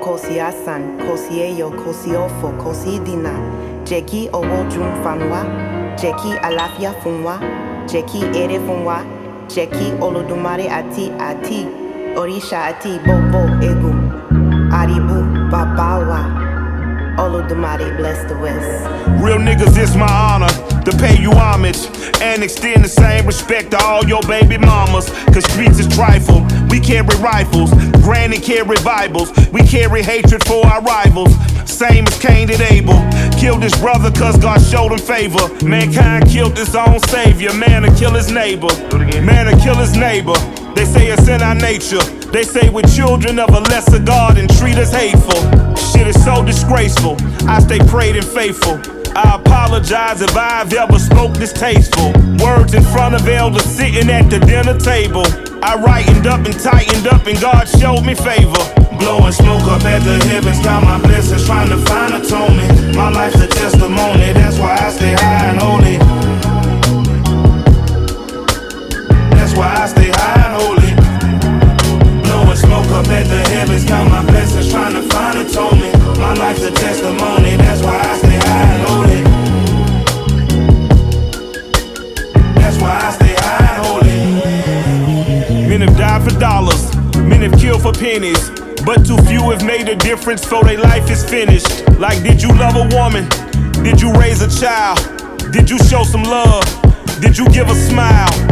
Kosi Asan, Kosi Eyo, Kosi Ofo, Kosi Dina, Jeki Owo Jun Fanwa, Jeki Alafia Funwa, Jeki Ere Funwa, Jeki Olodumare Ati, Orisha Ati, Bobo Egu, Aribu Babawa. Olodumare bless the West. Real niggas, it's my honor to pay you homage and extend the same respect to all your baby mamas. Cause streets is trifle, we carry rifles, granny carry Bibles, we carry hatred for our rivals. Same as Cain and Abel, killed his brother cause God showed him favor. Mankind killed his own savior, man to kill his neighbor. Man to kill his neighbor, they say it's in our nature. They say we're children of a lesser God and treat us hateful. Shit is so disgraceful, I stay prayed and faithful. I apologize if I've ever spoke distasteful words in front of elders sitting at the dinner table. I rightened up and tightened up and God showed me favor. Blowing smoke up at the heavens, count my blessings, trying to find atonement. My life's a testimony, that's why I stay high and holy. That's why I stay high and holy. Blowing smoke up at the heavens, count my blessings, trying to find atonement. My life's a testimony, that's why I stay high and holy. That's why I stay high and holy. Men have died for dollars, men have killed for pennies, but too few have made a difference before their life is finished. Like, did you love a woman? Did you raise a child? Did you show some love? Did you give a smile?